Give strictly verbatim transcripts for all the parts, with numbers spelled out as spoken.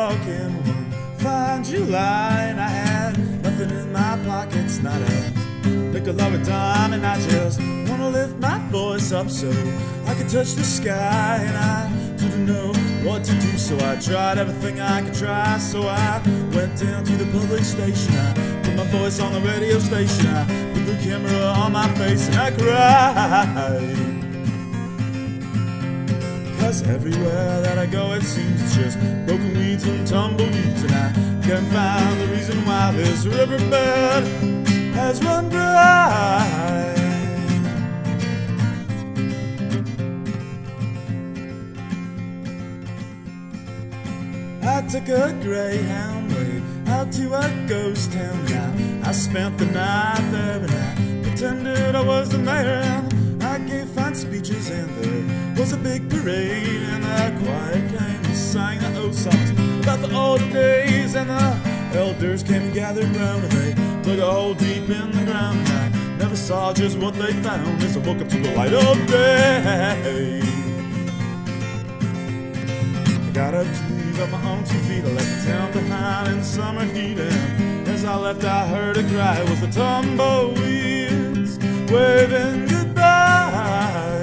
walking one fine July, and I had nothing in my pockets, not a nickel or a dime, and I just wanna lift my voice up so I could touch the sky, and I didn't know what to do, so I tried everything I could try. So I went down to the public station, I put my voice on the radio station, I put the camera on my face, and I cried. Cause everywhere that I go it seems it's just broken weeds and tumbleweeds, and I can't find the reason why this riverbed has run dry. I took a Greyhound way out to a ghost town, and I, I spent the night there, and I pretended I was the mayor, and I gave fine speeches, and there was a big parade, and the choir came and sang the old songs about the old days, and the elders came and gathered round, and they dug a hole deep in the ground, and I never saw just what they found as I woke up to the light of day. I got up to leave on my own two feet, I left the town behind in summer heat, and as I left I heard a cry, it was the tumbleweeds waving goodbye.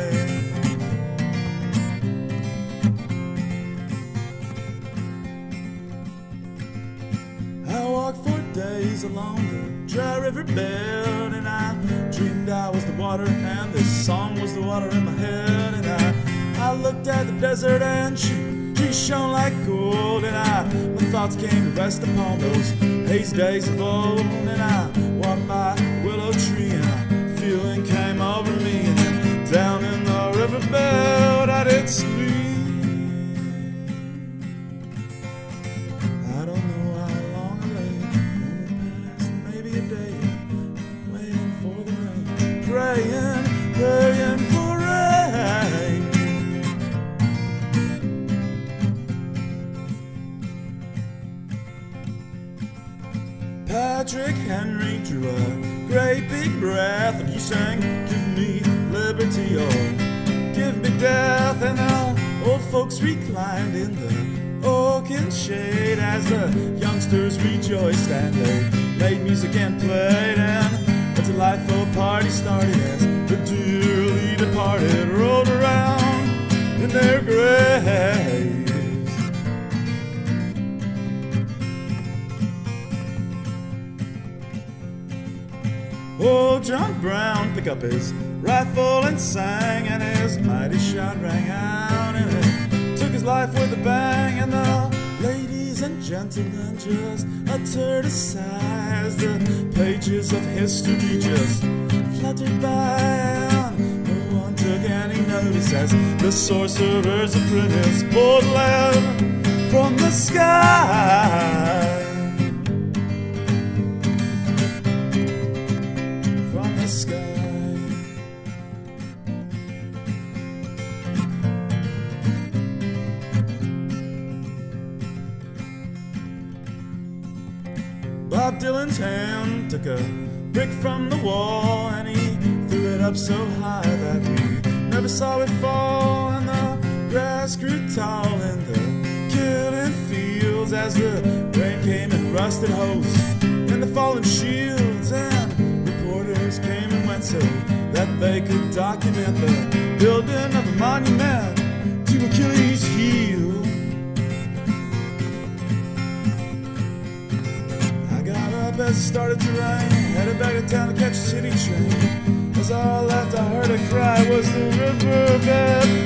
I walked for days along the dry river bed, and I dreamed I was the water, and this song was the water in my head, and I, I looked at the desert and she She shone like gold, and I, my thoughts came to rest upon those haze days of old, and I walked by a willow tree, and a feeling came over me, and then down in the riverbed I did sleep. I don't know how long I lay, only past maybe a day, waiting for the rain, praying, praying for rain. Patrick Henry drew a great big breath, and he sang, "Give me liberty or give me death," and the old folks reclined in the oaken shade as the youngsters rejoiced, and they made music and played, and a delightful party started as the dearly departed rolled around in their graves. Old John Brown picked up his rifle and sang, and his mighty shot rang out, and it took his life with a bang, and the ladies and gentlemen just uttered a sigh as the pages of history just fluttered by, and no one took any notice as the sorcerer's apprentice poured lead from the sky. Bob Dylan's hand took a brick from the wall, and he threw it up so high that we never saw it fall, and the grass grew tall in the killing fields as the rain came and rusted hose in the fallen shields, and reporters came and went so that they could document the building of a monument to Achilles' heel. As it started to rain, headed back to town to catch a city train. As I left I heard a cry, was the riverbed